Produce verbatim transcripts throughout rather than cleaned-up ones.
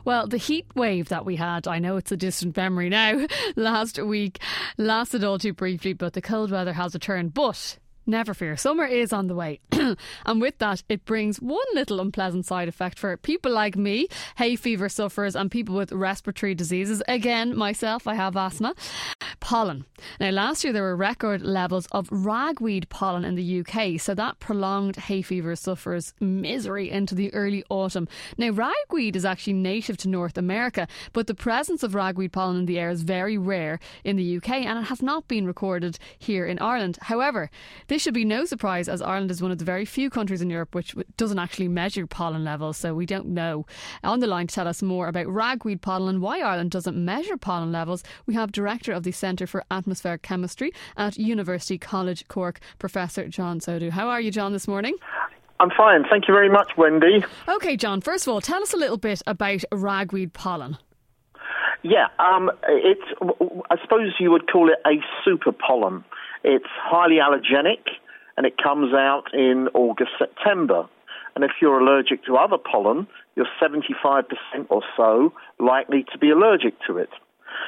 Well, the heat wave that we had, I know it's a distant memory now, last week lasted all too briefly, but the cold weather has returned. But never fear, summer is on the way. And with that, it brings one little unpleasant side effect for people like me, hay fever sufferers and people with respiratory diseases. Again, myself, I have asthma. Pollen. Now, last year there were record levels of ragweed pollen in the U K, so that prolonged hay fever sufferers' misery into the early autumn. Now, ragweed is actually native to North America, but the presence of ragweed pollen in the air is very rare in the U K and it has not been recorded here in Ireland. However, this should be no surprise, as Ireland is one of the very few countries in Europe which doesn't actually measure pollen levels, so we don't know. On the line to tell us more about ragweed pollen and why Ireland doesn't measure pollen levels, we have Director of the Centre for Atmospheric Chemistry at University College Cork, Professor John Sodhu. How are you, John, this morning? I'm fine. Thank you very much, Wendy. OK, John, first of all, tell us a little bit about ragweed pollen. Yeah, um, it's, I suppose you would call it a super pollen. It's highly allergenic and it comes out in August, September. And if you're allergic to other pollen, you're seventy-five percent or so likely to be allergic to it.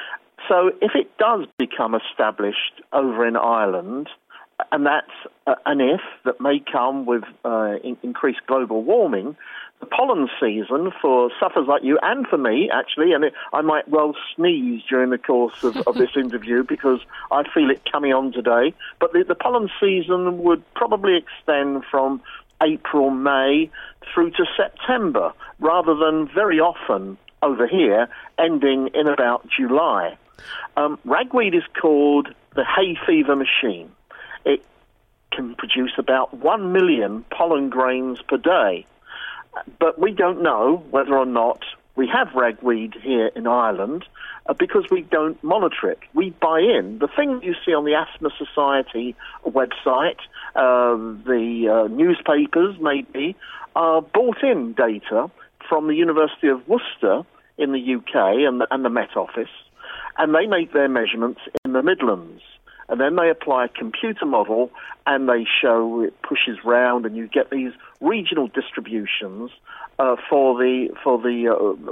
So if it does become established over in Ireland, and that's uh, an if that may come with uh, in- increased global warming, the pollen season for sufferers like you and for me, actually, and it, I might well sneeze during the course of, of this interview because I feel it coming on today, but the, the pollen season would probably extend from April, May through to September, rather than very often over here ending in about July. Um, ragweed is called the hay fever machine. It can produce about one million pollen grains per day. But we don't know whether or not we have ragweed here in Ireland uh, because we don't monitor it. We buy in. The thing you see on the Asthma Society website, uh, the uh, newspapers maybe, are bought-in data from the University of Worcester in the U K and the, and the Met Office, and they make their measurements in the Midlands. And then they apply a computer model and they show it pushes round and you get these regional distributions uh, for the for the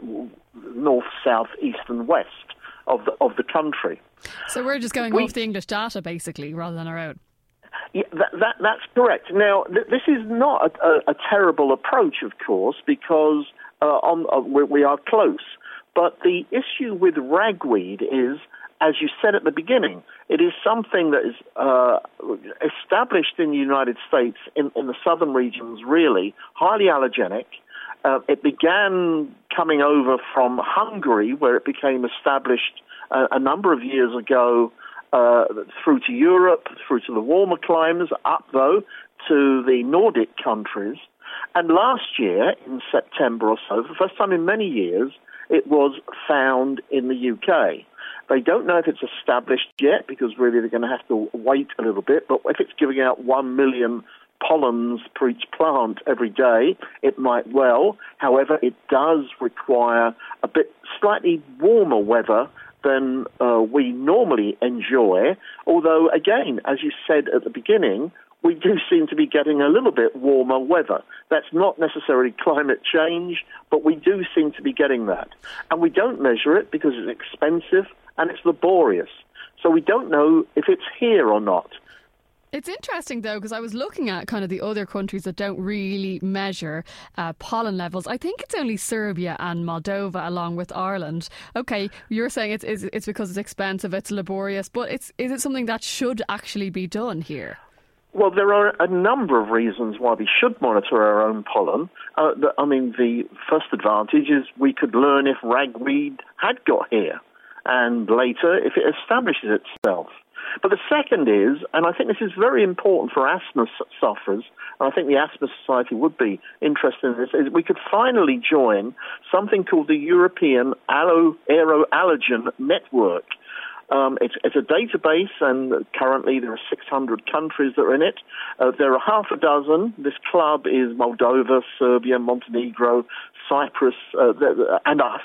uh, north, south, east and west of the, of the country. So we're just going we, off the English data, basically, rather than our own. Yeah, that, that, that's correct. Now, th- this is not a, a, a terrible approach, of course, because uh, on, uh, we, we are close. But the issue with ragweed is, as you said at the beginning, it is something that is uh, established in the United States, in, in the southern regions really, highly allergenic. Uh, it began coming over from Hungary, where it became established uh, a number of years ago, uh, through to Europe, through to the warmer climes, up, though, to the Nordic countries. And last year, in September or so, for the first time in many years, it was found in the U K. They don't know if it's established yet because really they're going to have to wait a little bit. But if it's giving out one million pollens per each plant every day, it might well. However, it does require a bit slightly warmer weather than uh, we normally enjoy. Although, again, as you said at the beginning, we do seem to be getting a little bit warmer weather. That's not necessarily climate change, but we do seem to be getting that. And we don't measure it because it's expensive and it's laborious. So we don't know if it's here or not. It's interesting, though, because I was looking at kind of the other countries that don't really measure uh, pollen levels. I think it's only Serbia and Moldova, along with Ireland. OK, you're saying it's, it's, it's because it's expensive, it's laborious, but it's is it something that should actually be done here? Well, there are a number of reasons why we should monitor our own pollen. Uh, the, I mean, the first advantage is we could learn if ragweed had got here, and later if it establishes itself. But the second is, and I think this is very important for asthma sufferers, and I think the Asthma Society would be interested in this, is we could finally join something called the European Allo- Aeroallergen Network. Um, it's, it's a database, and currently there are six hundred countries that are in it. Uh, there are half a dozen. This club is Moldova, Serbia, Montenegro, Cyprus, uh, and us.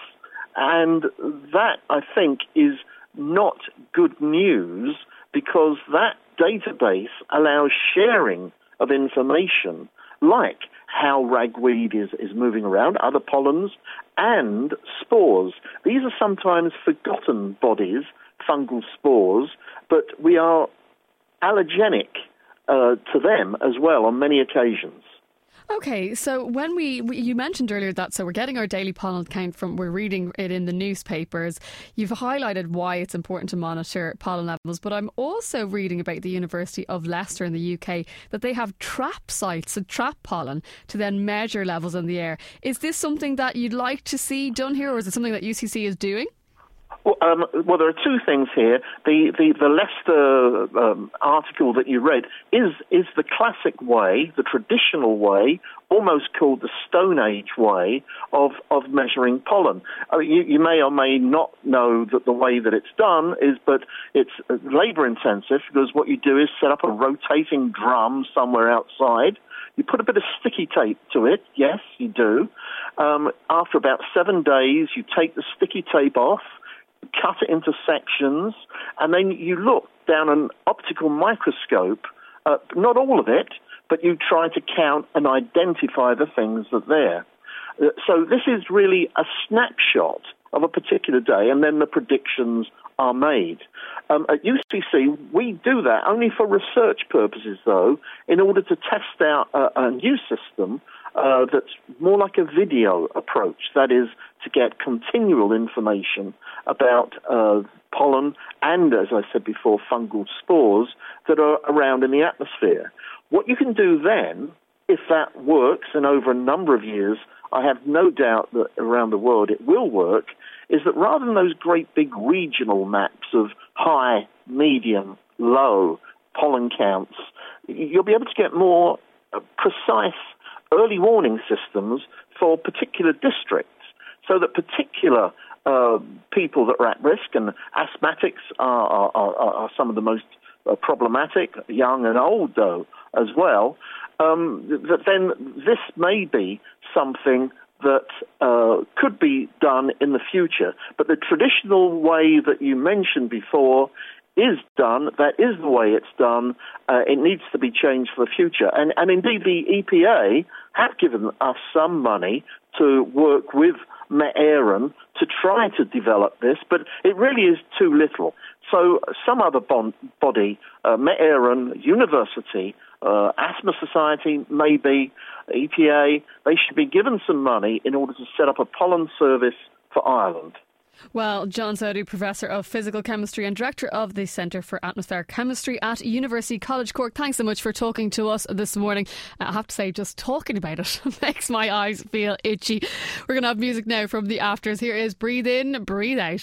And that, I think, is not good news because that database allows sharing of information like how ragweed is, is moving around, other pollens, and spores. These are sometimes forgotten bodies, fungal spores, but we are allergenic uh, to them as well on many occasions. Okay, so when we, we, you mentioned earlier that, so we're getting our daily pollen count from, we're reading it in the newspapers. You've highlighted why it's important to monitor pollen levels, but I'm also reading about the University of Leicester in the U K that they have trap sites to trap pollen to then measure levels in the air. Is this something that you'd like to see done here, or is it something that U C C is doing? Well, um, well, there are two things here. The the, the Leicester um, article that you read is is the classic way, the traditional way, almost called the Stone Age way of of measuring pollen. I mean, you, you may or may not know that the way that it's done is, but it's labour intensive because what you do is set up a rotating drum somewhere outside. You put a bit of sticky tape to it. Yes, you do. Um, after about seven days, you take the sticky tape off, cut it into sections, and then you look down an optical microscope, uh, not all of it, but you try to count and identify the things that are there. Uh, so this is really a snapshot of a particular day, and then the predictions are made. Um, at U C C, we do that only for research purposes, though, in order to test out a, a new system uh, that's more like a video approach. That is, to get continual information about uh, pollen and, as I said before, fungal spores that are around in the atmosphere. What you can do then, if that works, and over a number of years, I have no doubt that around the world it will work, is that rather than those great big regional maps of high, medium, low pollen counts, you'll be able to get more uh, precise early warning systems for particular districts, so that particular uh, people that are at risk, and asthmatics are, are, are, are some of the most uh, problematic, young and old though, as well, um, that then this may be something that uh, could be done in the future. But the traditional way that you mentioned before is done. That is the way it's done. Uh, it needs to be changed for the future. And, and indeed, the E P A have given us some money to work with Met Éireann to try to develop this, but it really is too little. So some other bon- body, uh, Met Éireann University, uh, Asthma Society, maybe, E P A, they should be given some money in order to set up a pollen service for Ireland. Well, John Soddy, Professor of Physical Chemistry and Director of the Centre for Atmospheric Chemistry at University College Cork, thanks so much for talking to us this morning. I have to say, just talking about it makes my eyes feel itchy. We're going to have music now from the Afters. Here is Breathe In, Breathe Out.